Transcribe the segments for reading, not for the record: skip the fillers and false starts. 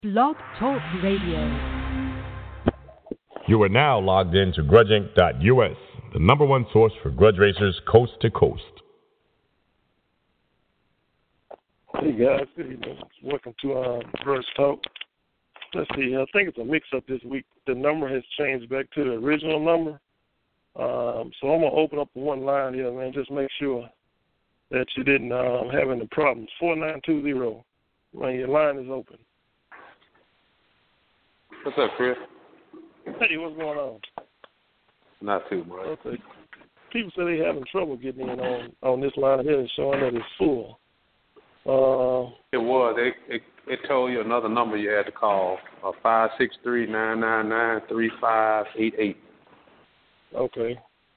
Blog Talk Radio. You are now logged in to grudgeinc.us, the number one source for grudge racers coast to coast. Hey guys, good evening. Welcome to Grudge Talk. Let's see, I think it's a mix-up this week. The number has changed back to the original number. So I'm going to open up one line here, man, just make sure that you didn't have any problems. 4920, man, your line is open. What's up, Chris? Hey, what's going on? Not too much. Okay. People say they're having trouble getting in on this line here and showing that it's full. It was. It told you another number you had to call, 563-999-3588. Okay.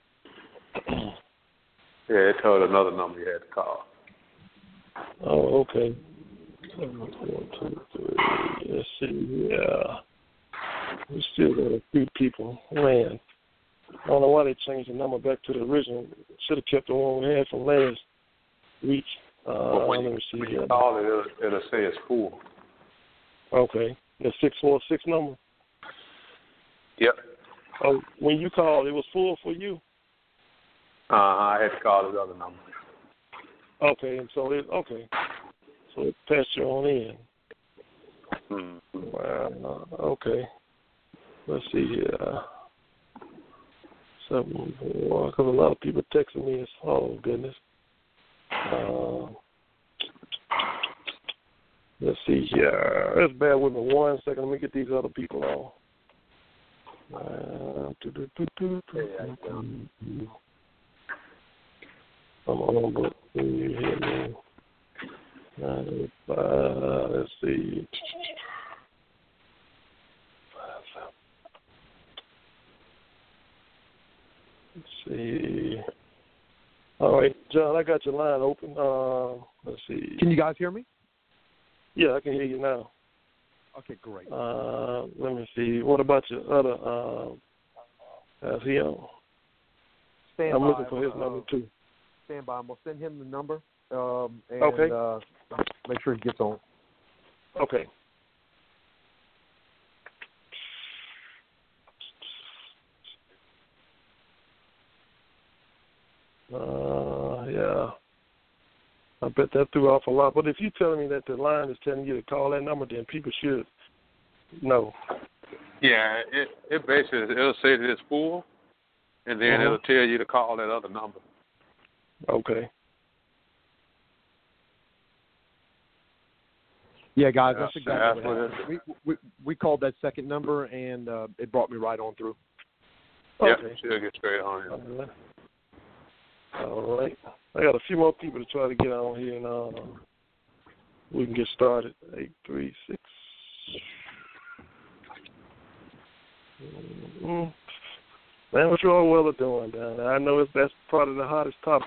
Yeah, it told another number you had to call. Oh, okay. 1, 2, 3. Let's see. Yeah. We still got a few people. Man, I don't know why they changed the number back to the original. Should have kept the one we had from last week. When you call it, it'll say it's full. Okay. The 646 number? Yep. Oh, when you called, it was full for you? I had to call the other number. Okay, so it passed you on in. Mm-hmm. Wow. Okay. Let's see here. 7-4, because a lot of people texting me. Oh goodness. Let's see here. Let's bear with me 1 second. Let me get these other people on. I'm on, but you hear me? 985. Let's see. Let's see. All right, John, I got your line open. Let's see. Can you guys hear me? Yeah, I can hear you now. Okay, great. Let me see. What about your other? Is he on? Stand I'm by, looking for his number too. Stand by. I'm gonna send him the number. And, okay. Make sure he gets on. Okay. Yeah. I bet that threw off a lot. But if you're telling me that the line is telling you to call that number, then people should know. Yeah, it basically, it'll say that it's full, and then it'll tell you to call that other number. Okay. Yeah, guys, that's exactly what happened. We called that second number, and it brought me right on through. Okay. Yeah, she'll get straight on you. All right. I got a few more people to try to get on here, and we can get started. 836. Man, what you all well doing down there? I know that's probably the hottest topic.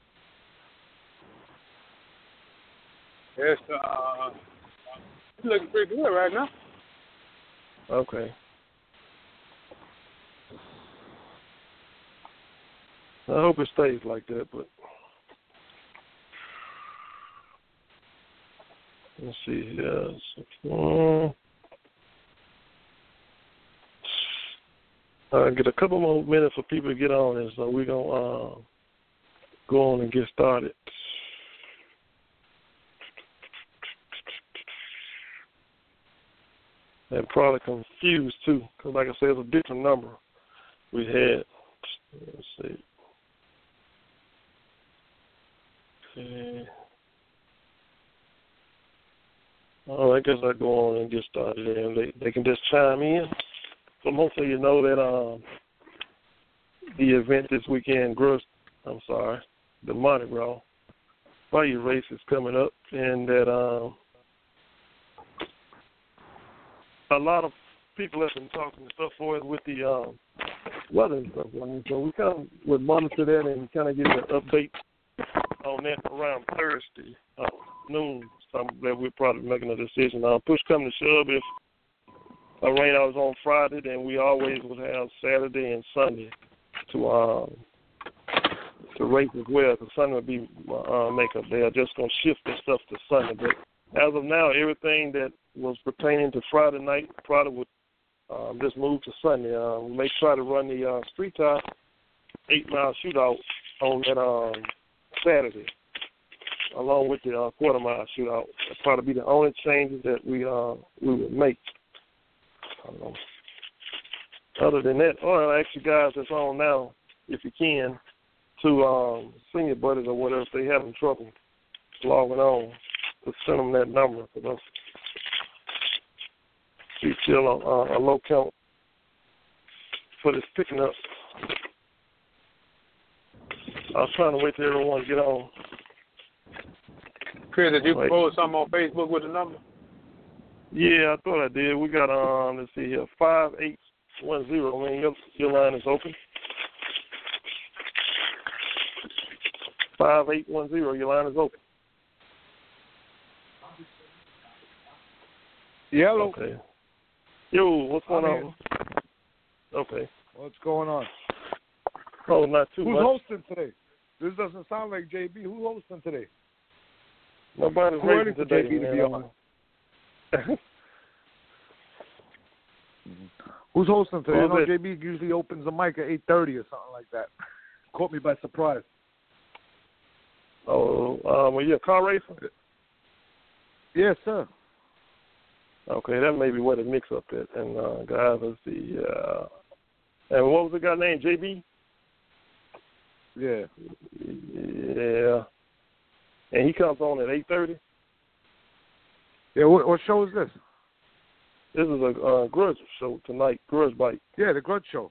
It's looking pretty good right now. Okay. I hope it stays like that, but let's see here. I'll get a couple more minutes for people to get on, and so we're going to go on and get started. And probably confused, too, because like I said, it's a different number we had. Let's see. Okay. All right, I guess I'll go on and get started, and they can just chime in. So most of you know that the event this weekend, the Mardi Gras Fire Race is coming up, and that a lot of people have been talking and stuff for it with the weather and stuff. So we kind of would monitor that and kind of get an update on that around Thursday noon. That we're probably making a decision. Push come to shove, if a rain out was on Friday, then we always would have Saturday and Sunday to race as well. Because Sunday would be makeup day. They're just gonna shift this stuff to Sunday. But as of now, everything that was pertaining to Friday night. Probably would just move to Sunday. We may try to run the street top 8-mile shootout on that Saturday, along with the quarter-mile shootout. That'll probably be the only changes that we would make. Other than that, I'll ask you guys that's on now, if you can, to senior buddies or whatever, if they having trouble logging on, to send them that number. Because we still a low count for this picking up. I was trying to wait till everyone to get on. Chris, did you post something on Facebook with the number? Yeah, I thought I did. We got, let's see here, 5810. Man, your line is open. 5810, your line is open. Yellow. Okay. Yo, what's going on? Okay. What's going on? Oh, not too much. Who's hosting today? This doesn't sound like JB. Who's hosting today? Nobody's ready for JB to be on. Who's hosting today? I know JB usually opens the mic at 8:30 or something like that. Caught me by surprise. Oh, were you a car racer? Yes, sir. Okay, that may be where the mix-up is. And, guys, let's see. And what was the guy named? JB? Yeah. Yeah. And he comes on at 8:30? Yeah, what show is this? This is a grudge show tonight, Grudge Bite. Yeah, the grudge show.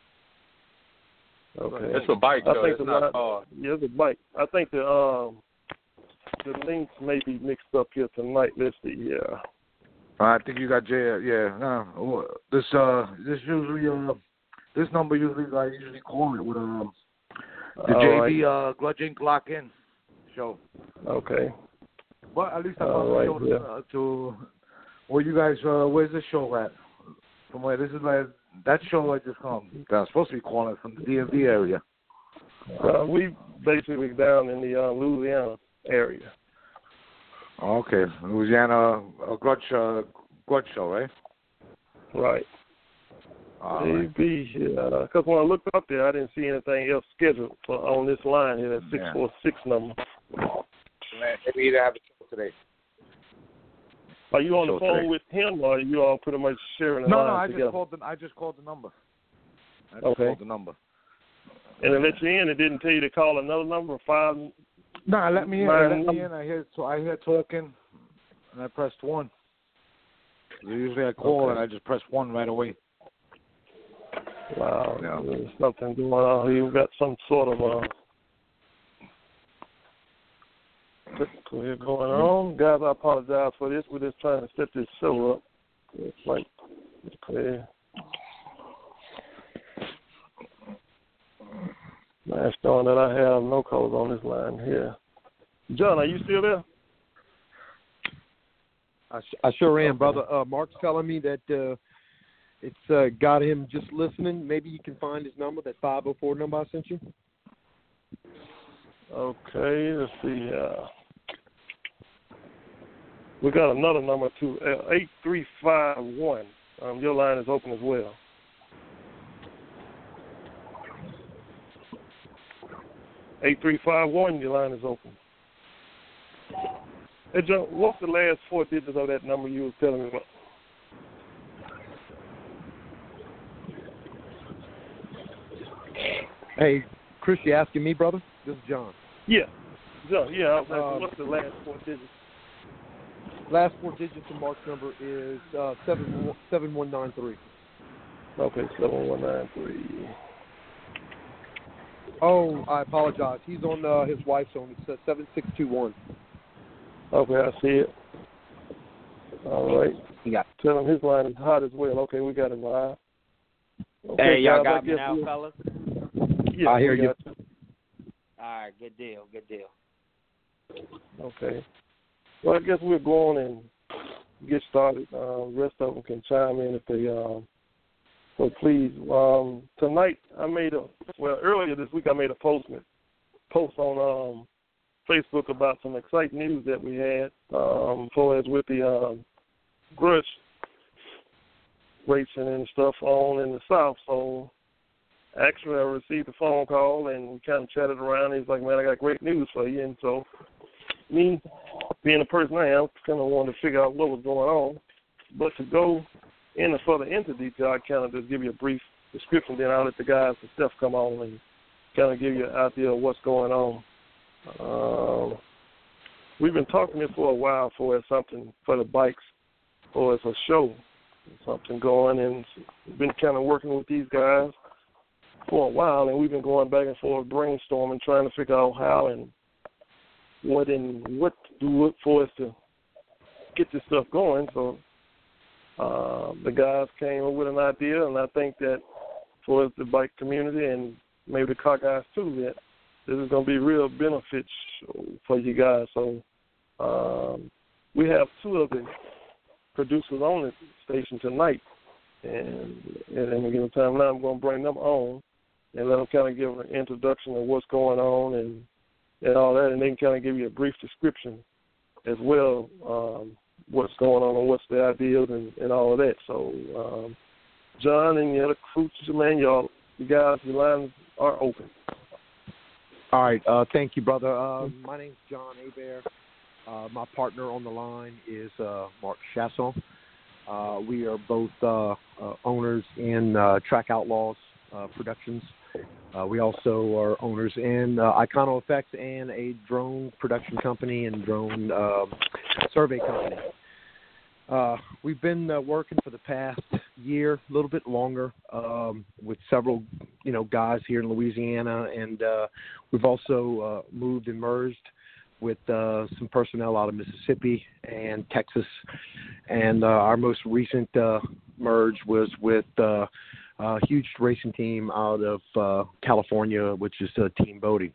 Okay. It's a bike show. It's not a car. Yeah, it's a bike. I think the links may be mixed up here tonight. Let's see. Yeah. I think you got J. Yeah. No. This usually this number usually I usually call it with the JB right. Grudge Inc. Lock In show. Okay. But at least I found the show to where you guys. Where's the show at? From where this is like that show I just come. I'm supposed to be calling from the DMV area. We basically down in the Louisiana area. Okay, Louisiana grudge show, right? Right. Maybe, because when I looked up there, I didn't see anything else scheduled on this line here, that 646 number. Maybe you have a show today. Are you on the phone today with him, or are you all pretty much sharing the line together? I just called the number. Called the number. And it let you in. It didn't tell you to call another number, 5. No, let me in. I hear talking, and I pressed 1. Usually I call and I just press 1 right away. Wow, there's something going on. You've got some sort of here going on. Guys, I apologize for this. We're just trying to set this show up. It's like, okay. That's showing that I have no calls on this line here. John, are you still there? I sure am, brother. Mark's telling me that it's got him just listening. Maybe you can find his number, that 504 number I sent you. Okay, let's see. We got another number too, 8351. Your line is open as well. (8351), your line is open. Hey, John, what's the last 4 digits of that number you were telling me about? Hey, Chris, you asking me, brother? This is John. Yeah. John, yeah, I was asking, what's the last 4 digits? Last 4 digits of Mark's number is 7193. Okay, 7193. Oh, I apologize. He's on his wife's phone. It's 7621. Okay, I see it. All right. Yeah. Tell him his line is hot as well. Okay, we got it live. Okay, hey, y'all guys, got me now, fellas? Yeah, I hear you. All right, good deal. Okay. Well, I guess we'll go on and get started. The rest of them can chime in if they so please. Tonight earlier this week I made a post on Facebook about some exciting news that we had, as with the grudge racing and stuff on in the South. So actually I received a phone call and we kind of chatted around. He's like, man, I got great news for you. And so me, being the person I am, kind of wanted to figure out what was going on. But to go further into detail, I kind of just give you a brief description, then I'll let the guys themselves come on and kind of give you an idea of what's going on. We've been talking this for a while for something for the bikes, for as a show, something going, and we've been kind of working with these guys for a while, and we've been going back and forth brainstorming, trying to figure out how and what to do for us to get this stuff going. So the guys came up with an idea, and I think that for us, the bike community, and maybe the car guys too, that this is going to be real benefits for you guys. So we have two of the producers on the station tonight, and in a given time now I'm going to bring them on and let them kind of give an introduction of what's going on and all that, and they can kind of give you a brief description as well, what's going on and what's the ideas and all of that. So, John and the other crew, man, you guys, your lines are open. All right. Thank you, brother. My name's John Hebert. My partner on the line is Mark Chasson. We are both owners in Track Outlaws Productions. We also are owners in Icono Effects and a drone production company and drone survey company. We've been working for the past year, a little bit longer, with several, guys here in Louisiana, and we've also moved and merged with some personnel out of Mississippi and Texas, and our most recent merge was with a huge racing team out of California, which is Team Bodie.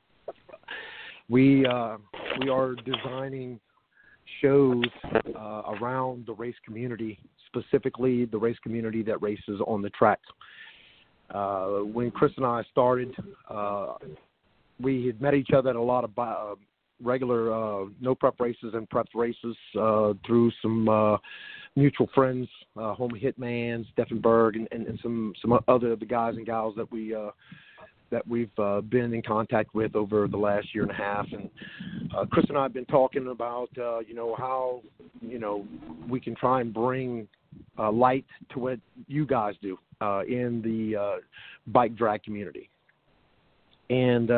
We are designing shows around the race community, specifically the race community that races on the track. When Chris and I started, we had met each other at a lot of regular no prep races and prep races through some mutual friends, Homie Hitman, Stephen Berg, and some other the guys and gals that we've been in contact with over the last year and a half. And Chris and I have been talking about how we can try and bring light to what you guys do in the bike drag community. And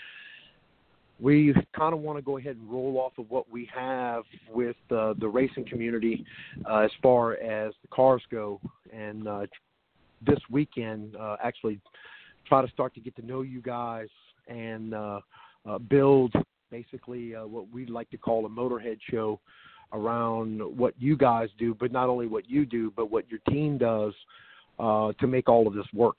we kind of want to go ahead and roll off of what we have with the racing community as far as the cars go. And this weekend, actually try to start to get to know you guys and build basically what we'd like to call a Motorhead show around what you guys do, but not only what you do, but what your team does to make all of this work.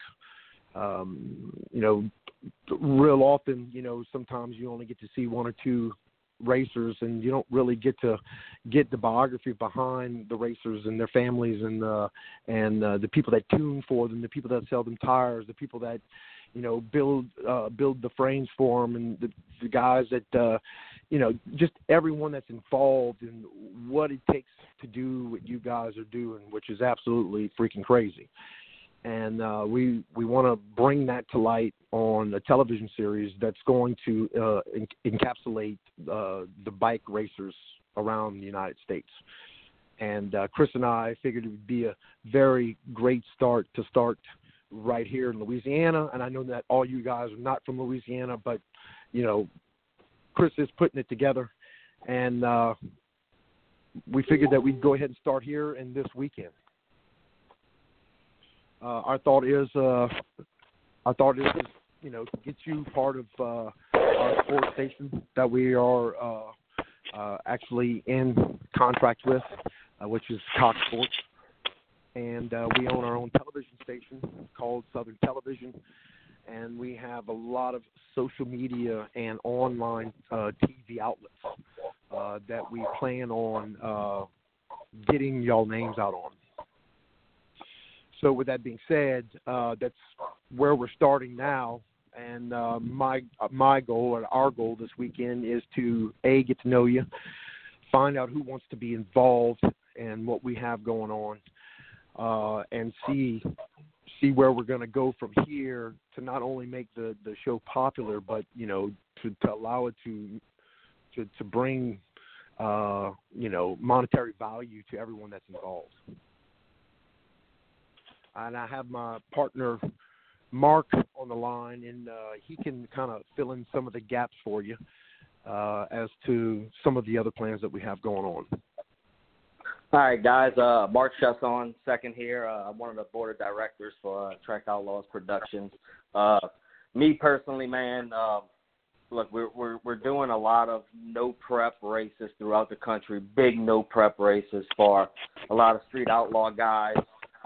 Real often, sometimes you only get to see one or two racers, and you don't really get to get the biography behind the racers and their families and the people that tune for them, the people that sell them tires, the people that build the frames for them, and the guys that just everyone that's involved in what it takes to do what you guys are doing, which is absolutely freaking crazy. And we want to bring that to light on a television series that's going to encapsulate the bike racers around the United States. And Chris and I figured it would be a very great start right here in Louisiana. And I know that all you guys are not from Louisiana, but, Chris is putting it together. And we figured that we'd go ahead and start here and this weekend. Our thought is, to get you part of our sports station that we are actually in contract with, which is Cox Sports. And we own our own television station called Southern Television. And we have a lot of social media and online TV outlets that we plan on getting y'all names out on. So with that being said, that's where we're starting now. And my goal, or our goal this weekend, is to, A, get to know you, find out who wants to be involved and what we have going on, and see where we're going to go from here to not only make the show popular, but to allow it to bring monetary value to everyone that's involved. And I have my partner Mark on the line, and he can kind of fill in some of the gaps for you as to some of the other plans that we have going on. All right, guys. Mark Chasson, second here. I'm one of the board of directors for Track Outlaws Productions. Me personally, man, look, we're doing a lot of no prep races throughout the country. Big no prep races for a lot of street outlaw guys.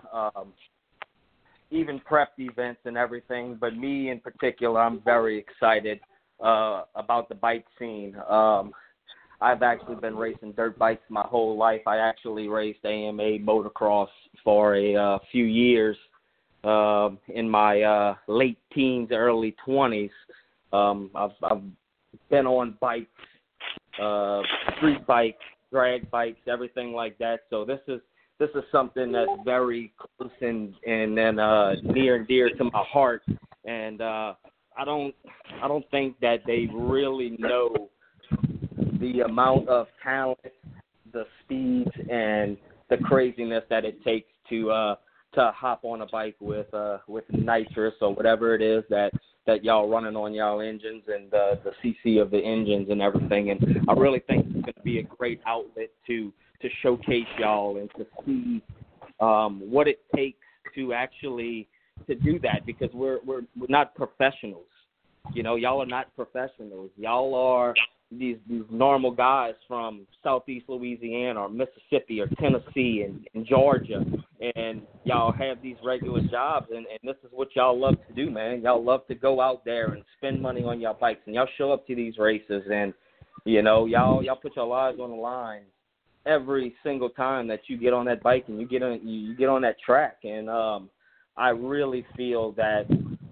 Even prep events and everything. But me in particular, I'm very excited about the bike scene. I've actually been racing dirt bikes my whole life. I actually raced AMA motocross for a few years in my late teens, early 20s. I've been on bikes, street bikes, drag bikes, everything like that. So this is something that's very close and near and dear to my heart. And I don't think that they really know the amount of talent, the speed, and the craziness that it takes to hop on a bike with nitrous or whatever it is that y'all running on y'all engines and the CC of the engines and everything. And I really think it's going to be a great outlet to showcase y'all and to see what it takes to actually to do that, because we're not professionals. Y'all are not professionals. Y'all are these normal guys from Southeast Louisiana or Mississippi or Tennessee and Georgia, and y'all have these regular jobs, and this is what y'all love to do, man. Y'all love to go out there and spend money on y'all bikes, and y'all show up to these races, and y'all put your lives on the line every single time that you get on that bike and you get on that track. And I really feel that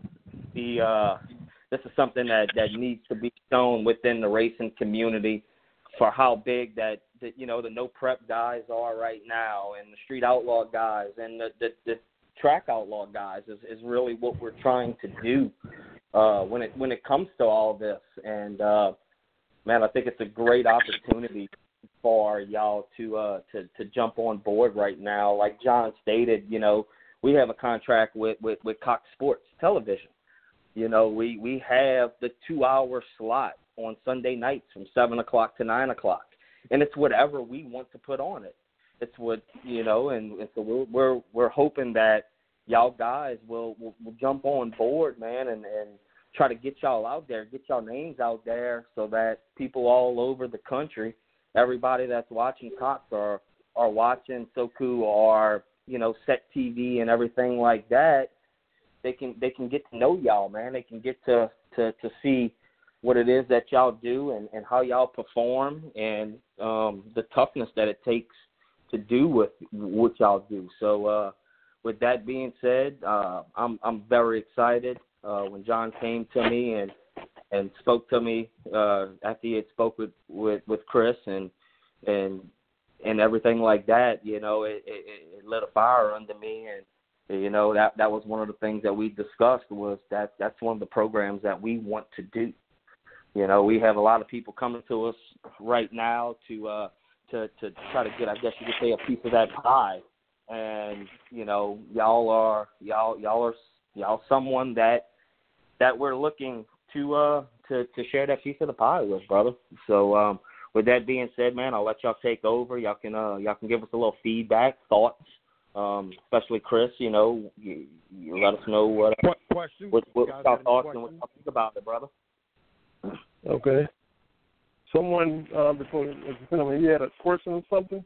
this is something that needs to be shown within the racing community for how big that the no prep guys are right now, and the street outlaw guys and the track outlaw guys is really what we're trying to do when it comes to all this. And man, I think it's a great opportunity for y'all to jump on board right now. Like John stated, we have a contract with Cox Sports Television. We have the 2-hour slot on Sunday nights from 7 o'clock to 9 o'clock, and it's whatever we want to put on it. It's what and so we're hoping that y'all guys will jump on board, man, and try to get y'all out there, get y'all names out there, so that people all over the country, everybody that's watching Cox or watching Soku or Set TV and everything like that, they can get to know y'all, man. They can get to see what it is that y'all do and how y'all perform, and the toughness that it takes to do with what y'all do. So with that being said, I'm very excited. When John came to me and spoke to me after he had spoke with Chris and everything like that, it lit a fire under me. And that was one of the things that we discussed, was that's one of the programs that we want to do. We have a lot of people coming to us right now to try to get, I guess you could say, a piece of that pie. And y'all are someone that we're looking to share that piece of the pie with, brother. So with that being said, man, I'll let y'all take over. Y'all can give us a little feedback, thoughts. Especially Chris, you let us know what questions, what y'all thoughts and what y'all think about it, brother. Okay. Someone before he had a question or something.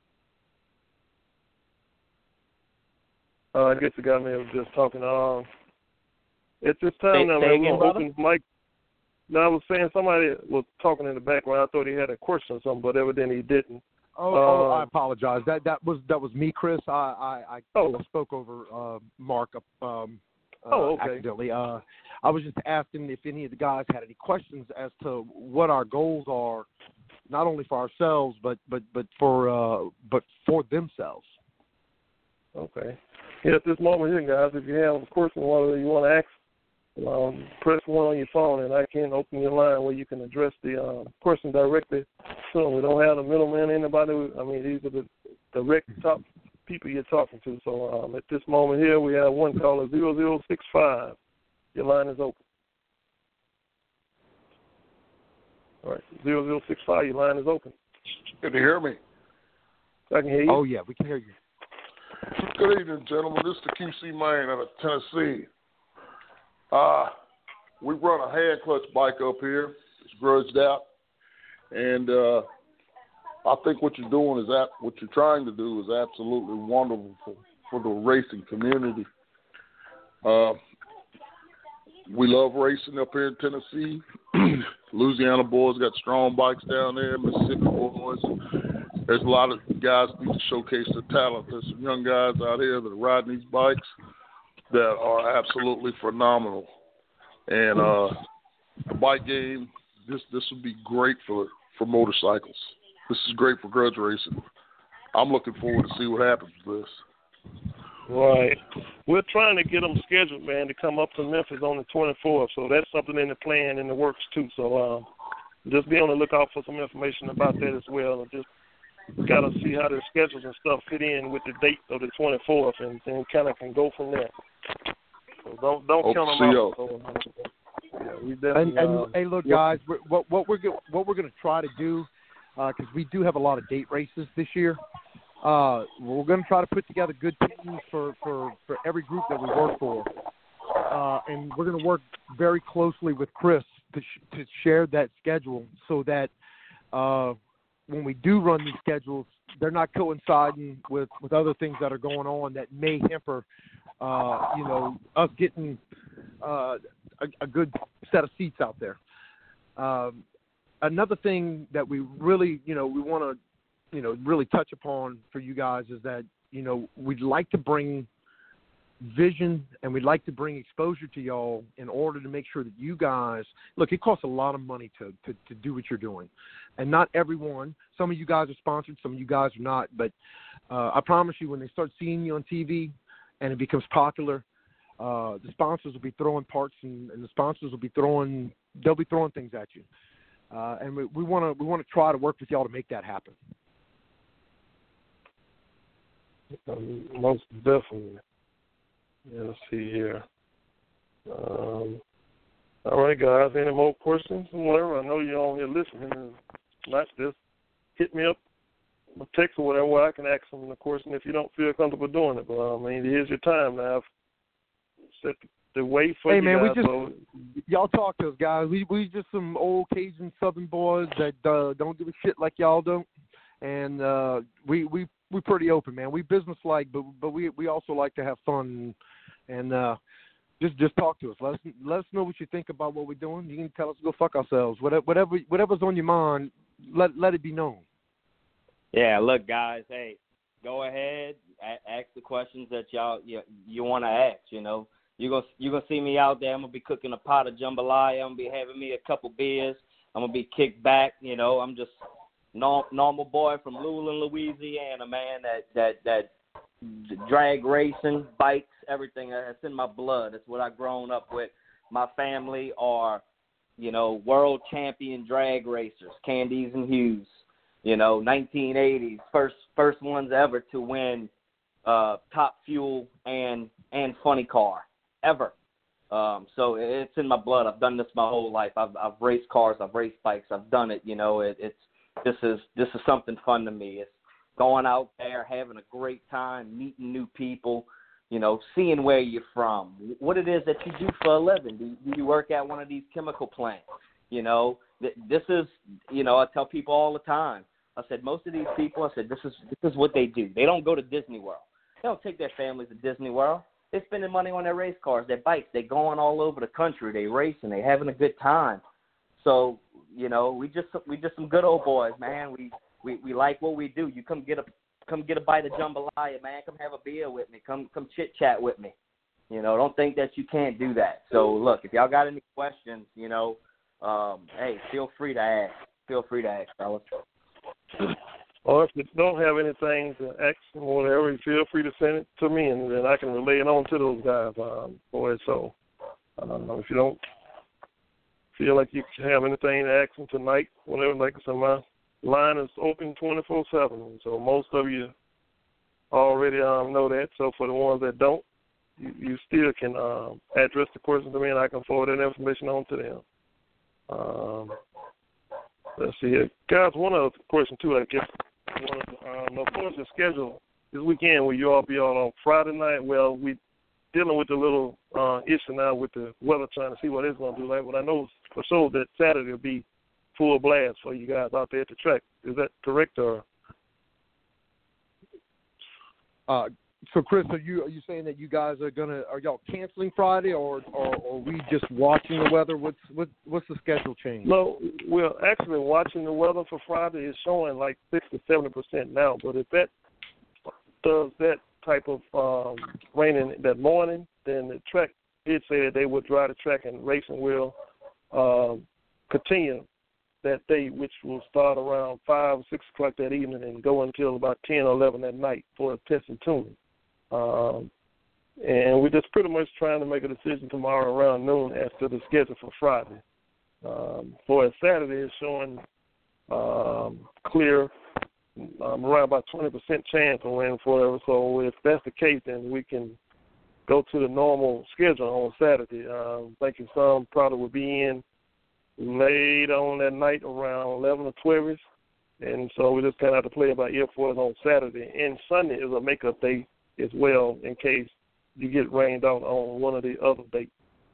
I guess the guy may have just talking. At this time, I'm going to open the mic. No, I was saying somebody was talking in the background. I thought he had a question or something, but evidently he didn't. I apologize. That was me, Chris. I spoke over Mark accidentally. I was just asking if any of the guys had any questions as to what our goals are, not only for ourselves but for themselves. Okay. Yeah, at this moment here, guys, if you have a question you want to ask, press 1 on your phone, and I can open your line where you can address the question directly to them. We don't have the middleman, anybody. These are the direct top people you're talking to. So at this moment here, we have one caller, 0065. Your line is open. All right, 0065, your line is open. Can you hear me? I can hear you. Oh, yeah, we can hear you. Good evening, gentlemen. This is the QC Main out of Tennessee. We run a hand clutch bike up here. It's grudged out. And I think what you're trying to do is absolutely wonderful for the racing community. We love racing up here in Tennessee. Louisiana boys got strong bikes down there, Mississippi boys. There's a lot of guys who need to showcase their talent. There's some young guys out here that are riding these bikes that are absolutely phenomenal. And the bike game, this would be great for motorcycles. This is great for grudge racing. I'm looking forward to see what happens with this. Right. We're trying to get them scheduled, man, to come up to Memphis on the 24th. So that's something in the plan, in the works, too. So just be on the lookout for some information about that as well. And just got to see how the schedules and stuff fit in with the date of the 24th, and then kind of can go from there. So don't count them out. So, yeah, we definitely, and hey, look, guys, what we're going to try to do, because we do have a lot of date races this year. We're going to try to put together good teams for every group that we work for, and we're going to work very closely with Chris to share that schedule so that when we do run these schedules, they're not coinciding with other things that are going on that may hamper, us getting a good set of seats out there. Another thing that we really, we want to, really touch upon for you guys is that, we'd like to bring vision and we'd like to bring exposure to y'all in order to make sure that you guys, look, it costs a lot of money to do what you're doing. And not everyone, some of you guys are sponsored, some of you guys are not, but I promise you when they start seeing you on TV and it becomes popular, the sponsors will be throwing parts and the sponsors will be throwing things at you. And we want to try to work with y'all to make that happen. Most definitely. Yeah, let's see here. All right, guys. Any more questions or whatever? I know you're on here listening. And not just hit me up, a text or whatever, where I can ask them the question if you don't feel comfortable doing it. But here's your time now. I've set the way for you guys. Hey, man, y'all talk to us, guys. We just some old Cajun Southern boys that don't give a shit like y'all don't. And we're pretty open, man. We business-like, but we also like to have fun. And just talk to us. Let us know what you think about what we're doing. You can tell us to go fuck ourselves. Whatever's on your mind, let it be known. Yeah, look, guys. Hey, go ahead, ask the questions that you want to ask. You're gonna see me out there. I'm gonna be cooking a pot of jambalaya. I'm gonna be having me a couple beers. I'm gonna be kicked back. I'm just normal boy from Luling, Louisiana, man. That drag racing, bikes, everything. That's in my blood. That's what I've grown up with. My family are, world champion drag racers, Candies and Hughes. 1980s, first ones ever to win Top Fuel and Funny Car ever. So it's in my blood. I've done this my whole life. I've raced cars. I've raced bikes. I've done it. This is something fun to me. It's going out there, having a great time, meeting new people, seeing where you're from, what it is that you do for a living. Do you work at one of these chemical plants? This is, I tell people all the time. I said, most of these people, this is what they do. They don't go to Disney World. They don't take their families to Disney World. They're spending money on their race cars, their bikes. They're going all over the country. They racing. They having a good time. So, we just some good old boys, man. We like what we do. You come get a bite of jambalaya, man. Come have a beer with me. Come chit chat with me. You know, don't think that you can't do that. So, look, if y'all got any questions, you know, hey, feel free to ask. Feel free to ask, fellas. Or if you don't have anything to ask or whatever, feel free to send it to me, and then I can relay it on to those guys for it. So, if you don't feel like you have anything to ask them tonight, whatever, like I said, my line is open 24/7. So most of you already know that. So for the ones that don't, you still can address the question to me, and I can forward that information on to them. Let's see here. Guys, one other question, too, I guess. Of course, the schedule this weekend, will you all be on Friday night? Well, we're dealing with a little issue now with the weather, trying to see what it's going to do. Like, but I know for sure that Saturday will be full blast for you guys out there at the track. Is that correct, or? So, Chris, are you saying that you guys are y'all canceling Friday, or are we just watching the weather? What's the schedule change? No, we're actually watching the weather for Friday. It's showing like 60 to 70% now. But if that does that type of rain in that morning, then the track did say that they would drive the track, and racing will continue that day, which will start around 5 or 6 o'clock that evening and go until about 10 or 11 at night for a test and tuning. And we're just pretty much trying to make a decision tomorrow around noon as to the schedule for Friday. For Saturday, it's showing clear, around about 20% chance of rain for whatever. So if that's the case, then we can go to the normal schedule on Saturday. Thinking some probably will be in late on that night around 11 or 12ish. And so we just kind of have to play it by ear for us on Saturday. And Sunday is a makeup day as well, in case you get rained out on one of the other dates.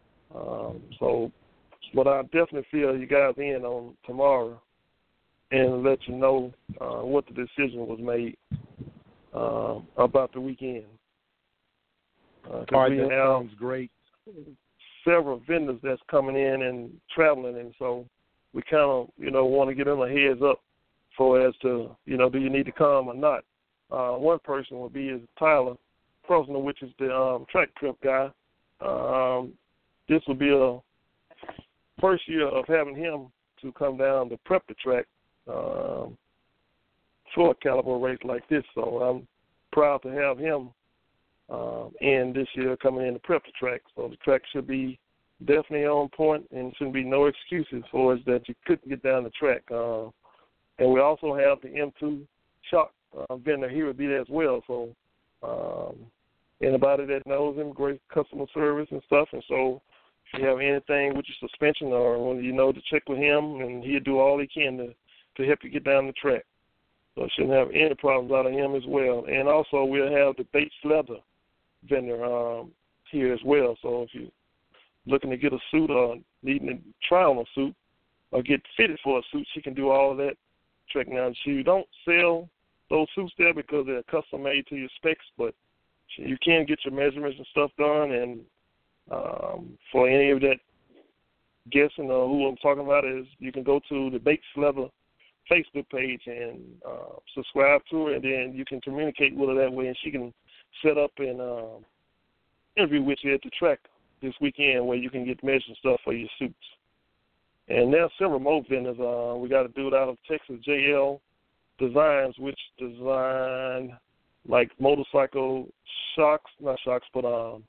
But I definitely feel you guys in on tomorrow and let you know what the decision was made about the weekend. All right, that sounds great. Several vendors that's coming in and traveling, and so we kind of, want to give them a heads up for as to, do you need to come or not. One person would be is Tyler Prosner, which is the track prep guy. This will be a first year of having him to come down to prep the track for a caliber race like this. So I'm proud to have him in this year coming in to prep the track. So the track should be definitely on point, and shouldn't be no excuses for us that you couldn't get down the track. And we also have the M2 shock vendor. He would be there as well. So anybody that knows him, great customer service and stuff. And so if you have anything with your suspension or when to check with him, and he'll do all he can to help you get down the track. So shouldn't have any problems out of him as well. And also we'll have the Bates Leather vendor here as well. So if you're looking to get a suit or needing to try on a suit or get fitted for a suit, she can do all of that. Checking out. She don't sell those suits there because they're custom made to your specs, but you can get your measurements and stuff done. And for any of that guessing who I'm talking about, is you can go to the Bates Leather Facebook page and subscribe to her, and then you can communicate with her that way, and she can set up an interview with you at the track this weekend where you can get measured and stuff for your suits. And there are several more vendors. We got a dude out of Texas, JL Designs, which design like motorcycle shocks, not shocks, but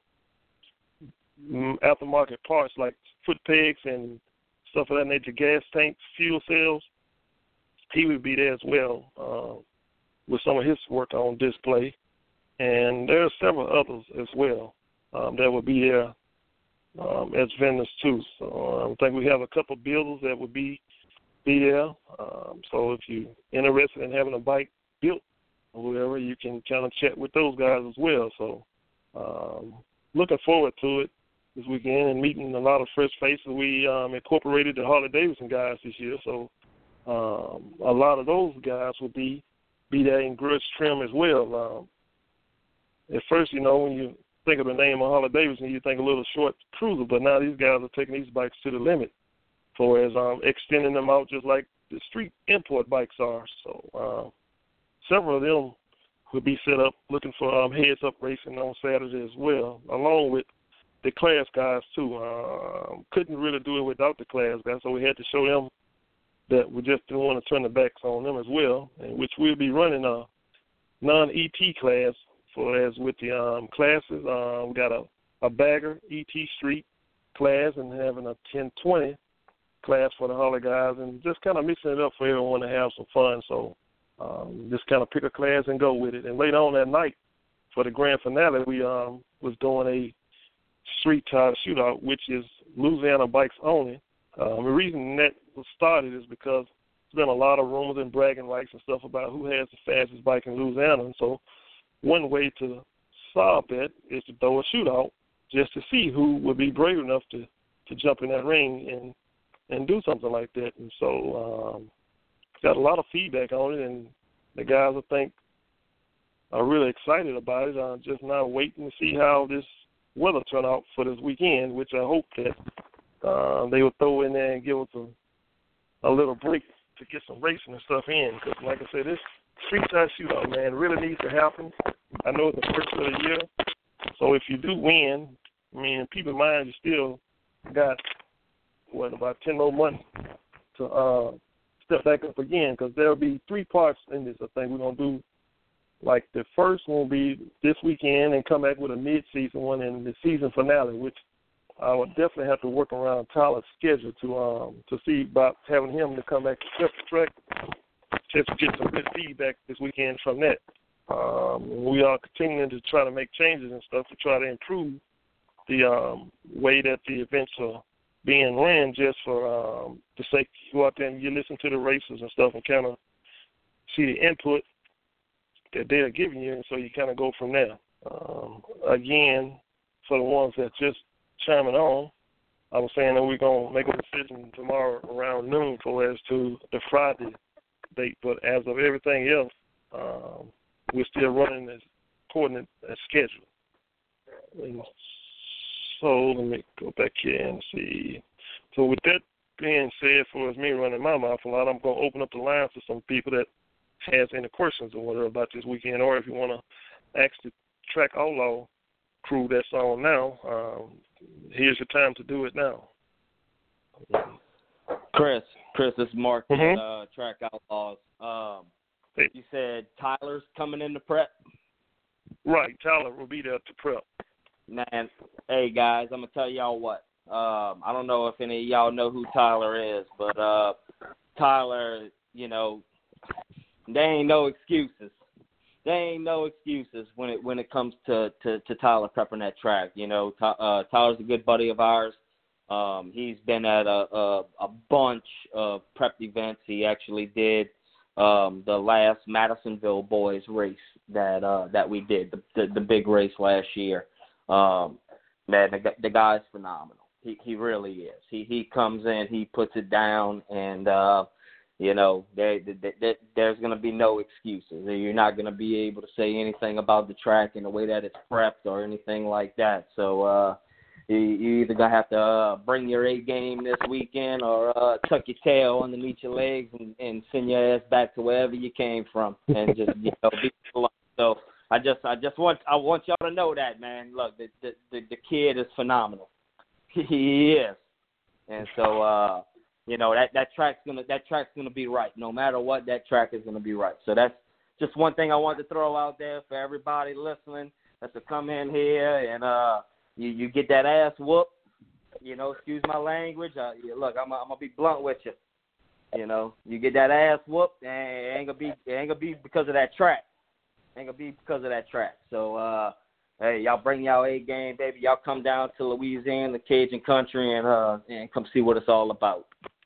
aftermarket parts like foot pegs and stuff of that nature, gas tanks, fuel cells. He would be there as well with some of his work on display. And there are several others as well that will be there as vendors too. So I think we have a couple of builders that would be there. So if you're interested in having a bike built or whatever, you can kind of chat with those guys as well. So looking forward to it this weekend and meeting a lot of fresh faces. We incorporated the Harley-Davidson guys this year, so a lot of those guys will be there in grudge trim as well. At first, when you think of the name of Harley-Davidson, you think a little short cruiser, but now these guys are taking these bikes to the limit for as extending them out just like the street import bikes are. So several of them will be set up looking for heads-up racing on Saturday as well, along with the class guys, too. Couldn't really do it without the class guys, so we had to show them that we just didn't want to turn the backs on them as well, in which we'll be running a non-ET class as with the classes. We got a bagger ET Street class and having a 1020 class for the Harley guys, and just kind of mixing it up for everyone to have some fun. So just kind of pick a class and go with it. And later on that night for the grand finale, we was doing a street tire shootout, which is Louisiana bikes only. The reason that was started is because there's been a lot of rumors and bragging rights and stuff about who has the fastest bike in Louisiana. And so one way to solve that is to throw a shootout just to see who would be brave enough to jump in that ring and do something like that. And so got a lot of feedback on it, and the guys, I think, are really excited about it. I'm just now waiting to see how this weather turn out for this weekend, which I hope that they will throw in there and give us a little break to get some racing and stuff in. Because, like I said, this street tire shootout, man, really needs to happen. I know it's the first of the year, so if you do win, I mean, keep in mind you still got, about 10 more months to step back up again, because there'll be 3 parts in this. I think we're going to do, like, the first one will be this weekend and come back with a mid-season one and the season finale, which I would definitely have to work around Tyler's schedule to see about having him to come back to step the track, just to get some good feedback this weekend from that. We are continuing to try to make changes and stuff to try to improve the way that the events are being ran, just for the sake you go out there and you listen to the racers and stuff and kind of see the input that they're giving you, and so you kind of go from there. Again, for the ones that just chiming on, I was saying that we're going to make a decision tomorrow around noon as to the Friday date, but as of everything else, we're still running according to schedule. And so let me go back here and see. So with that being said, for as me running my mouth a lot, I'm going to open up the lines to some people that has any questions or whatever about this weekend, or if you want to ask the Track Outlaw crew that's on now, here's your time to do it now. Chris, this is Mark at Track Outlaws. Hey. You said Tyler's coming in to prep? Right, Tyler will be there to prep. Man, hey, guys, I'm going to tell y'all what. I don't know if any of y'all know who Tyler is, but Tyler, you know, there ain't no excuses. There ain't no excuses when it comes to Tyler prepping that track. You know, Tyler's a good buddy of ours. He's been at a bunch of prep events. He actually did the last Madisonville Boys race that we did, the big race last year. Man, the guy's phenomenal. He really is. He comes in, he puts it down, and you know, there's going to be no excuses. You're not going to be able to say anything about the track and the way that it's prepped or anything like that. So you either going to have to bring your A game this weekend or tuck your tail underneath your legs and send your ass back to wherever you came from and just, you know, be polite. So I want y'all to know that, man. Look, the kid is phenomenal. He is. And so you know, that track's gonna be right. No matter what, that track is gonna be right. So that's just one thing I wanted to throw out there for everybody listening. That's to come in here and you get that ass whooped. You know, excuse my language. Look, I'm gonna be blunt with you. You know, you get that ass whooped, and it ain't gonna be because of that track. Ain't gonna be because of that track. So hey, y'all bring y'all A game, baby. Y'all come down to Louisiana, the Cajun country, and come see what it's all about.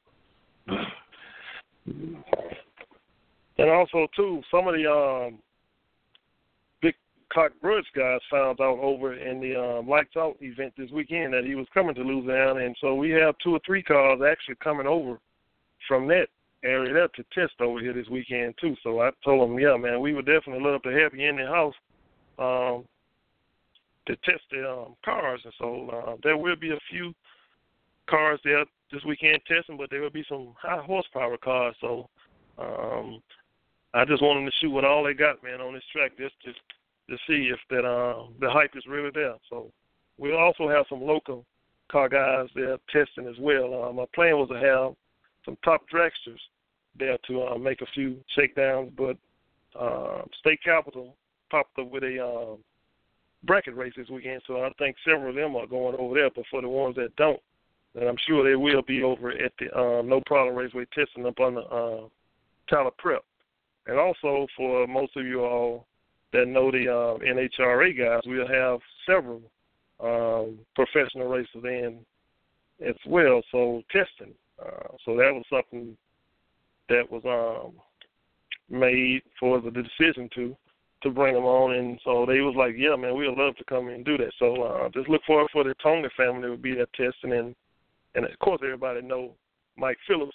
And also, too, some of the Big Cock Grudge guys found out over in the Lights Out event this weekend that he was coming to Louisiana, and so we have 2 or 3 cars actually coming over from that area there to test over here this weekend, too. So I told him, yeah, man, we would definitely love to have you in the house to test the cars. And so there will be a few cars there this weekend testing, but there will be some high horsepower cars. So I just want them to shoot with all they got, man, on this track, just to see if that the hype is really there. So we'll also have some local car guys there testing as well. My plan was to have some top dragsters there to make a few shakedowns, but State Capital popped up with a bracket race this weekend, so I think several of them are going over there. But for the ones that don't, then I'm sure they will be over at the No Problem Raceway testing up on the Tyler Prep. And also for most of you all that know the NHRA guys, we'll have several professional racers in as well, so testing. So that was something that was made for the decision to bring them on, and so they was like, yeah, man, we'd love to come in and do that. So just look forward for the Tony family to be there testing, and of course everybody know Mike Phillips.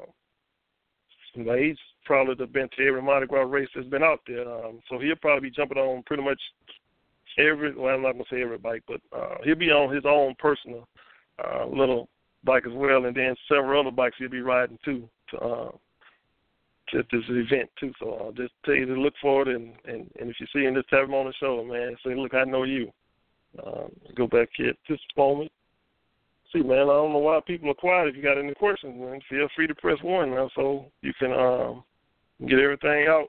He's probably been to every Mardi Gras race that's been out there, so he'll probably be jumping on pretty much I'm not going to say every bike, but he'll be on his own personal little bike as well, and then several other bikes he'll be riding too to this event too. So I'll just tell you to look forward, and if you see him, just tap him on the shoulder, man. Say, look, I know you. Go back here at this moment. See, man, I don't know why people are quiet. If you got any questions, man, feel free to press 1 now so you can get everything out.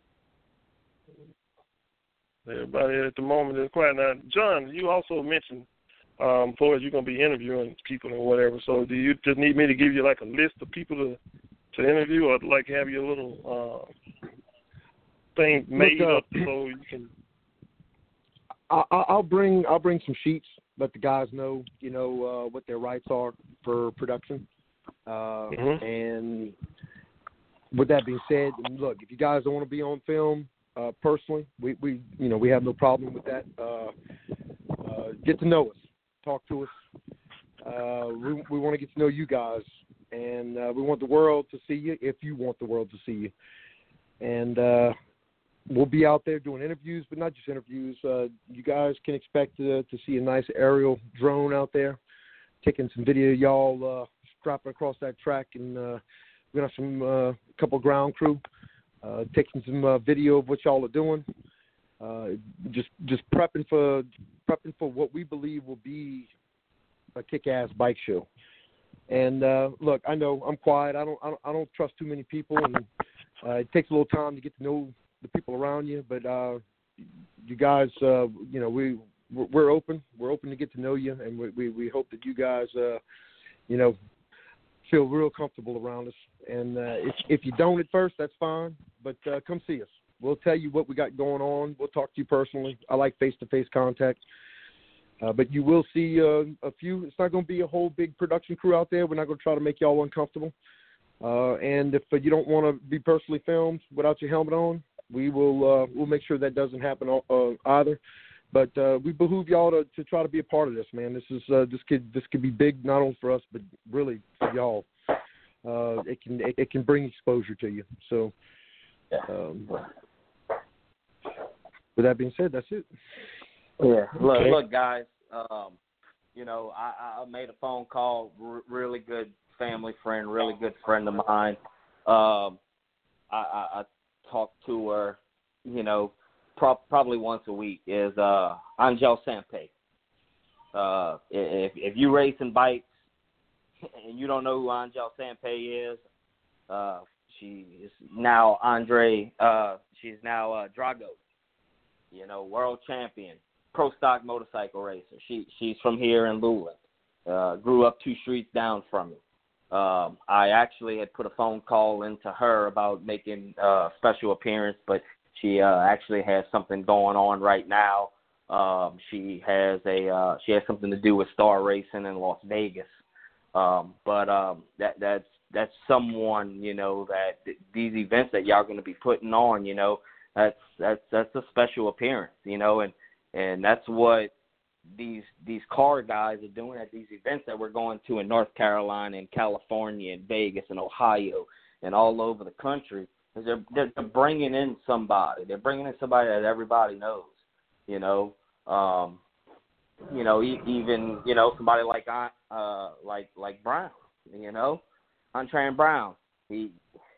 Everybody at the moment is quiet. Now, John, you also mentioned, for as you're going to be interviewing people and whatever, so do you just need me to give you like a list of people to interview, or like have your little thing made up so you can? I'll bring some sheets. Let the guys know, what their rights are for production. And with that being said, look, if you guys don't want to be on film, personally, we have no problem with that. Get to know us, talk to us. We want to get to know you guys, and we want the world to see you if you want the world to see you. And we'll be out there doing interviews, but not just interviews. You guys can expect to see a nice aerial drone out there, taking some video of y'all dropping across that track, and we're gonna have some couple ground crew taking some video of what y'all are doing. Just prepping for what we believe will be a kick-ass bike show. And look, I know I'm quiet. I don't trust too many people, and it takes a little time to get to know the people around you. But you guys, we're open. We're open to get to know you, and we hope that you guys, feel real comfortable around us. And if you don't at first, that's fine. But come see us. We'll tell you what we got going on. We'll talk to you personally. I like face-to-face contact. But you will see a few. It's not going to be a whole big production crew out there. We're not going to try to make y'all uncomfortable. And if you don't want to be personally filmed without your helmet on, we'll make sure that doesn't happen either. But we behoove y'all to try to be a part of this, man. This could be big not only for us, but really for y'all. It can bring exposure to you. So, with that being said, that's it. Yeah. Look, guys. I made a phone call. Really good family friend, really good friend of mine. I talk to her, probably once a week. Is Angel Sampe. If you racing bikes and you don't know who Angel Sampe is, she is now she's now Drago. World champion, pro stock motorcycle racer. She's from here in Luling. Grew up 2 streets down from me. I actually had put a phone call into her about making a special appearance, but she actually has something going on right now. She has something to do with Star Racing in Las Vegas. But that's someone, that these events that y'all going to be putting on, that's a special appearance, and that's what these car guys are doing at these events that we're going to in North Carolina and California and Vegas and Ohio and all over the country. Is they're bringing in somebody. They're bringing in somebody that everybody knows. Even somebody like Brown. Antrean Brown. He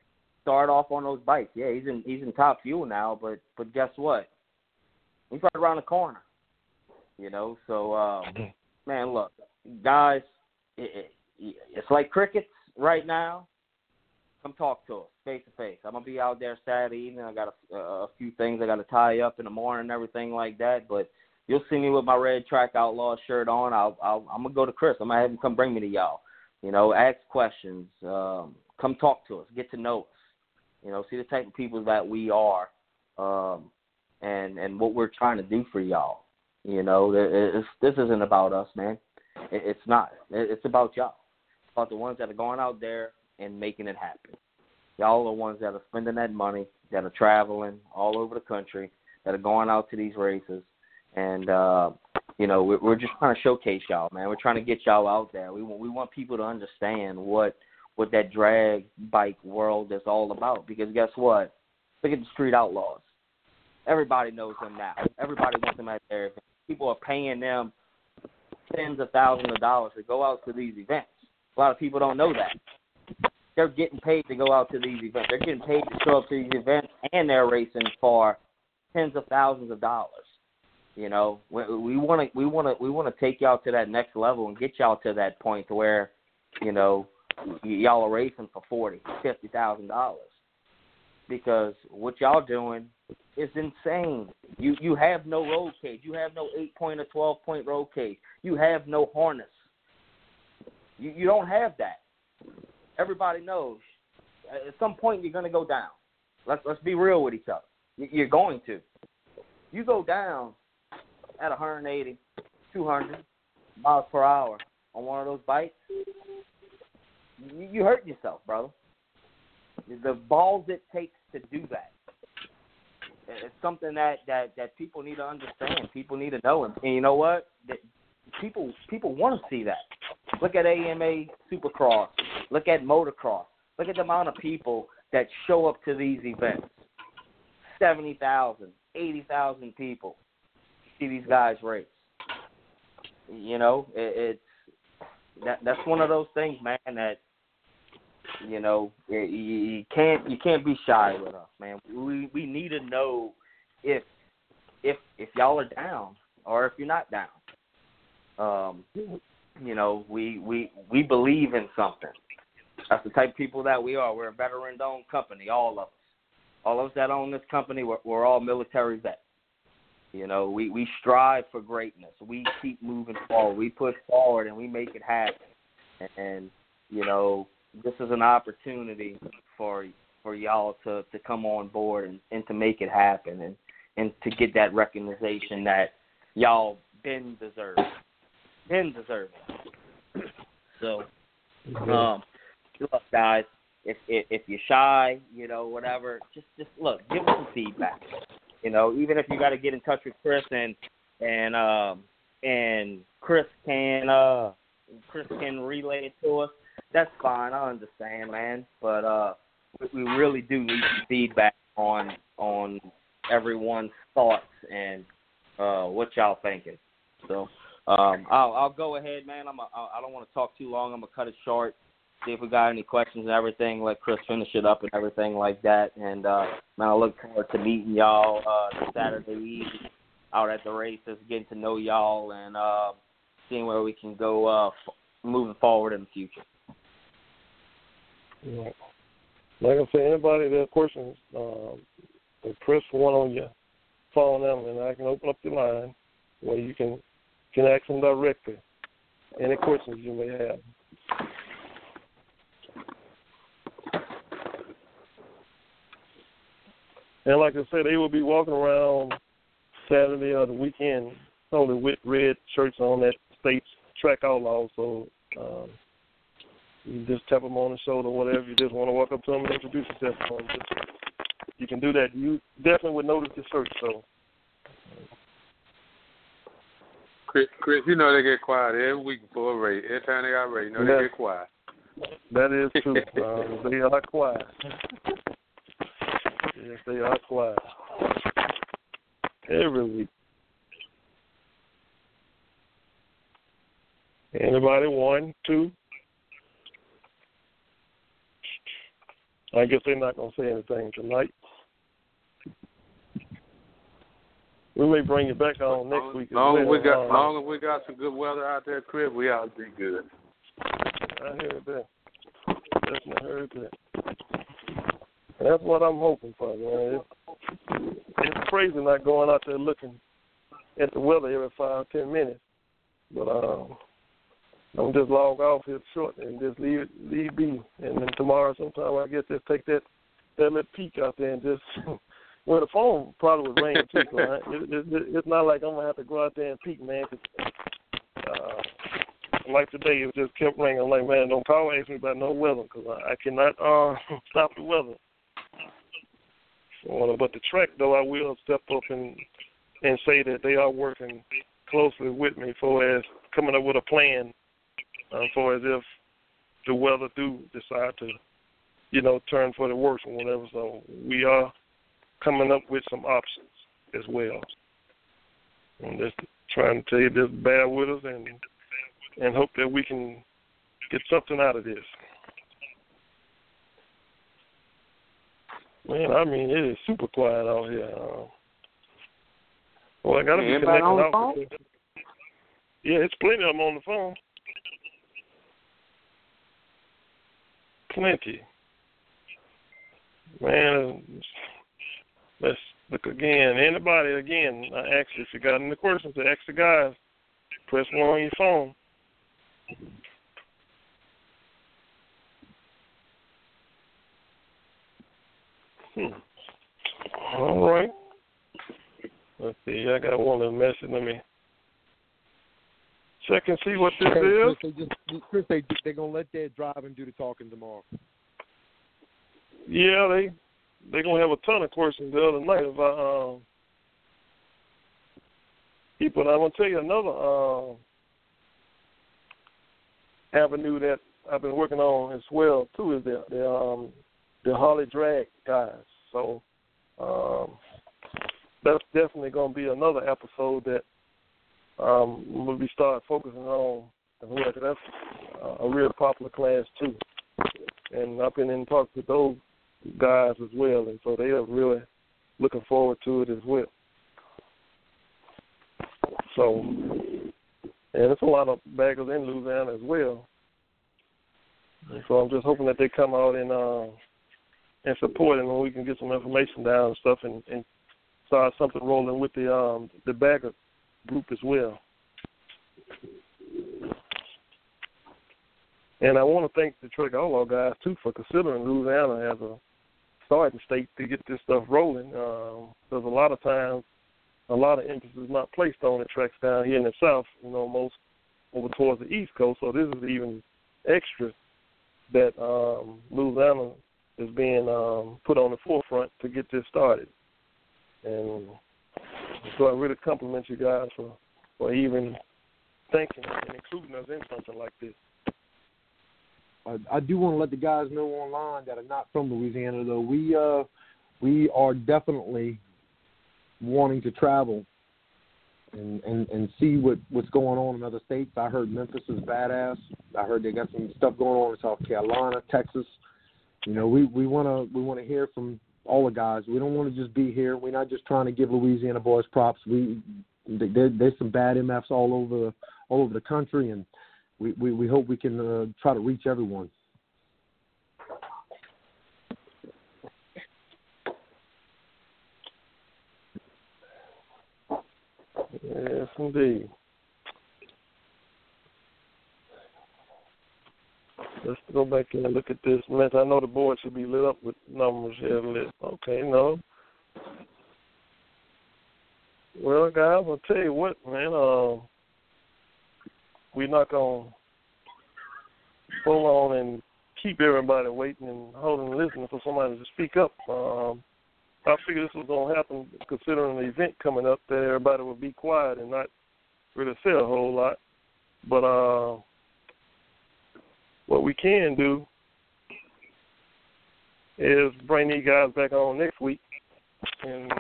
start off on those bikes. Yeah, he's in Top Fuel now, but guess what? He's right around the corner. You know, so man, look, guys, it's like crickets right now. Come talk to us face to face. I'm gonna be out there Saturday evening. I got a few things I got to tie up in the morning and everything like that. But you'll see me with my red Track Outlaw shirt on. I'm gonna go to Chris. I'm gonna have him come bring me to y'all. You know, ask questions. Come talk to us. Get to know us. You know, see the type of people that we are, and what we're trying to do for y'all. You know, this isn't about us, man. It's not. It's about y'all. It's about the ones that are going out there and making it happen. Y'all are the ones that are spending that money, that are traveling all over the country, that are going out to these races. And, you know, we're just trying to showcase y'all, man. We're trying to get y'all out there. We want people to understand what that drag bike world is all about. Because guess what? Look at the Street Outlaws. Everybody knows them now. Everybody wants them at their events. People are paying them tens of thousands of dollars to go out to these events. A lot of people don't know that. They're getting paid to go out to these events. They're getting paid to show up to these events, and they're racing for tens of thousands of dollars. You know, we want to take y'all to that next level and get y'all to that point to where, you know, y'all are racing for $40,000-$50,000, because what y'all doing is insane. You have no road cage. You have no 8-point or 12-point road cage. You have no harness. You don't have that. Everybody knows at some point you're going to go down. Let's be real with each other. You're going to. You go down at 180, 200 miles per hour on one of those bikes, you hurt yourself, brother. The balls it takes to do that. It's something that people need to understand. People need to know. And you know what? People want to see that. Look at AMA Supercross. Look at motocross. Look at the amount of people that show up to these events. 70,000, 80,000 people see these guys race. You know, that's one of those things, man, that, you know, you can't be shy with us, man. We need to know if y'all are down or if you're not down. You know, we believe in something. That's the type of people that we are. We're a veteran-owned company, all of us. All of us that own this company, we're all military vets. You know, we strive for greatness. We keep moving forward. We push forward, and we make it happen. And you know, this is an opportunity for y'all to come on board and to make it happen and to get that recognition that y'all been deserving. So, look, guys, if you're shy, you know, whatever, just look, give us some feedback. You know, even if you got to get in touch with Chris and Chris can relay it to us, that's fine. I understand, man. But we really do need some feedback on everyone's thoughts and what y'all thinking. So I'll go ahead, man. I don't want to talk too long. I'm gonna cut it short. See if we got any questions and everything. Let Chris finish it up and everything like that. And man, I look forward to meeting y'all Saturday evening out at the races, getting to know y'all, and seeing where we can go moving forward in the future. Yeah. Like I said, anybody that has questions, Chris one on your phone number, and I can open up the line where you can ask them directly any questions you may have. And like I said, they will be walking around Saturday or the weekend only with red shirts on that states Track Outlaw. So you just tap them on the shoulder or whatever. You just want to walk up to them and introduce yourself to them. You can do that. You definitely would notice the shirt. So, Chris, you know they get quiet every week before a race. Every time they got a race, you know they get quiet. That is true. They are quiet. Yes, they are quiet. Every week. Anybody? 1, 2. I guess they're not going to say anything tonight. We may bring you back on next week. Long as we got some good weather out there, Chris, we ought to be good. I heard that. Definitely heard that. That's what I'm hoping for, man. It's crazy not going out there looking at the weather every 5-10 minutes. But I'm just log off here shortly and just leave be. And then tomorrow sometime I guess just take that little peek out there and just well, the phone probably would ring too. So it's not like I'm gonna have to go out there and peek, man. Like today, it just kept ringing. I'm like, man, don't call and ask me about no weather because I cannot stop the weather. So, but the track, though, I will step up and say that they are working closely with me for as coming up with a plan for as if the weather do decide to, turn for the worse or whatever. So we are coming up with some options as well. I'm just trying to tell you, just bear with us and hope that we can get something out of this. Man, I mean, it is super quiet out here. Well, I got to be connected out. Yeah, it's plenty of them on the phone. Plenty. Man, let's look again. Anybody, again, I ask you, if you got any questions, to ask the guys, press 1 on your phone. All right. Let's see. I got one little message. Let me check and see what this is. Chris, they're going to let Dad drive and do the talking tomorrow. Yeah, they're going to have a ton of questions the other night about people. I'm going to tell you another avenue that I've been working on as well, too, is the Harley Drag guys. So that's definitely going to be another episode that we'll be start focusing on. That's a real popular class, too. And I've been in talks with those guys as well, and so they are really looking forward to it as well. So, and there's a lot of baggers in Louisiana as well. And so I'm just hoping that they come out and support, and when we can get some information down and stuff, and start something rolling with the bagger group as well. And I want to thank the Detroit Outlaw guys too for considering Louisiana as a starting state to get this stuff rolling. There's a lot of times, a lot of emphasis is not placed on the tracks down here in the South, most over towards the East Coast. So this is even extra that Louisiana is being put on the forefront to get this started. And so I really compliment you guys for even thinking and including us in something like this. I do want to let the guys know online that are not from Louisiana, though. We are definitely wanting to travel and see what's going on in other states. I heard Memphis is badass. I heard they got some stuff going on in South Carolina, Texas. We want to hear from all the guys. We don't want to just be here. We're not just trying to give Louisiana boys props. There's some bad MFs all over the country, and we hope we can try to reach everyone. Yes, indeed. Let's go back and look at this mess. I know the board should be lit up with numbers here. Okay, no. Well, guys, I'll tell you what, man. We're not going to hold on and keep everybody waiting and holding and listening for somebody to speak up. I figured this was going to happen considering the event coming up that everybody would be quiet and not really say a whole lot. But what we can do is bring these guys back on next week and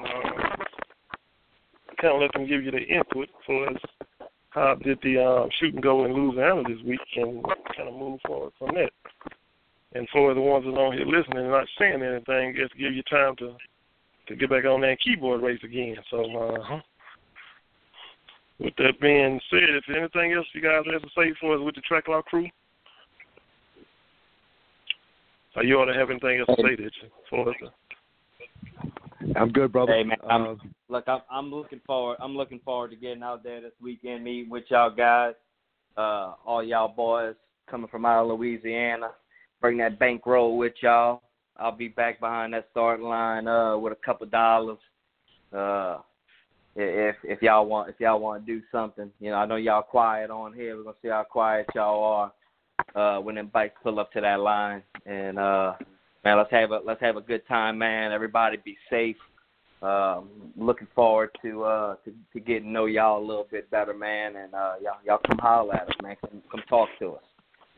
kind of let them give you the input for us. How did the shooting go in Louisiana this week, and kind of move forward from that. And for the ones that are on here listening and not saying anything, just give you time to get back on that keyboard race again. So, with that being said, if anything else you guys have to say for us with the Track Law crew, or you ought to have anything else to say for us? I'm good, brother. Hey, man, I'm looking forward. I'm looking forward to getting out there this weekend, meeting with y'all guys, all y'all boys coming from out of Louisiana. Bring that bankroll with y'all. I'll be back behind that starting line with a couple dollars. If y'all want to do something, I know y'all quiet on here. We're gonna see how quiet y'all are when them bikes pull up to that line. And man, let's have a good time, man. Everybody be safe. Looking forward to getting to know y'all a little bit better, man. And y'all come holler at us, man. Come talk to us.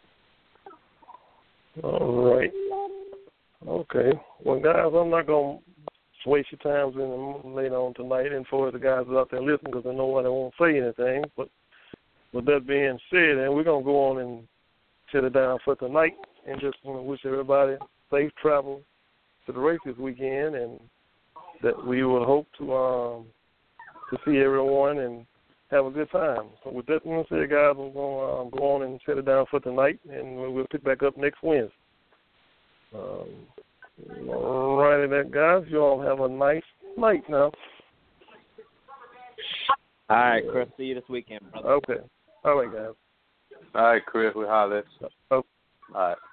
All right. Okay. Well, guys, I'm not going to waste your time later on tonight and for the guys out there listening because I know I won't say anything. But with that being said, and we're going to go on and shut it down for tonight and just want to wish everybody safe travel to the race this weekend and that we will hope to see everyone and have a good time. So with that being said, guys, I'm going to go on and shut it down for tonight, and we'll pick back up next Wednesday. All righty then, guys. You all have a nice night now. All right, Chris. See you this weekend, brother. Okay. All right, guys. All right, Chris. We holler at you. Oh. All right.